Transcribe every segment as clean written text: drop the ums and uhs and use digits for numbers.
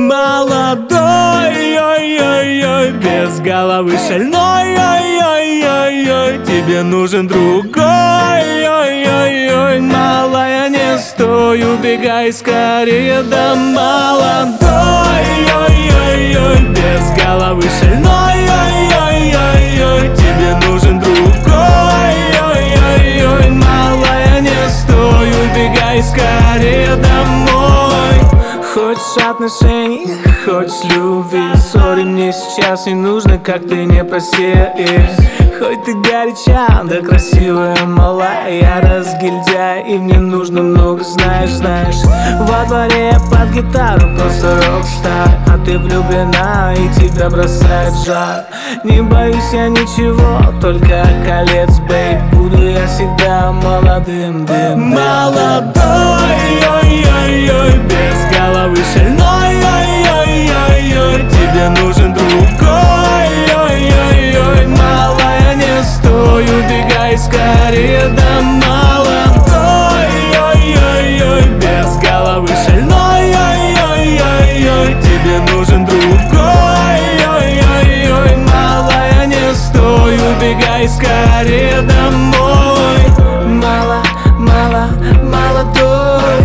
Молодой, ой-ой-ой, без головы шальной, ой-ой-ой-ой, тебе нужен другой, ой-ой-ой, малая, не стой, убегай скорее, да молодой, ой-ой-ой, без головы шальной, ой-ой-ой-ой, тебе нужен другой, ой-ой-ой, малая, не стой, убегай скорее домой. Хочешь отношений, хочешь любви, сори, мне сейчас не нужно, как ты не проси. Хоть ты горяча, да красивая, малая, я разгильдяй, и мне нужно много, знаешь. Во дворе под гитару просто рок-стар, а ты влюблена, и тебя бросает жар. Не боюсь я ничего, только колец, бейб, буду я всегда молодым, молодой, ой-ой-ой, без головы шальной, ой-ой-ой-ой, тебе нужен другой, ой-ой-ой, малая, не стой, убегай скорее, да молодой, ой-ой-ой, без головы шальной, ой-ой-ой-ой, тебе нужен другой, ой-ой-ой, малая, не стой, убегай скорее домой. Молодой,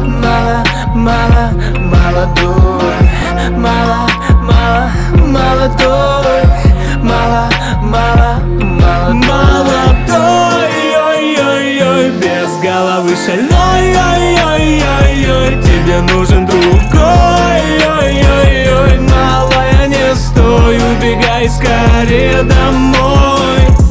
молодой, молодой, ой-ой-ой, без головы шальной, ой-ой-ой-ой, тебе нужен другой, ой-ой-ой, малая, не стой, убегай скорее домой.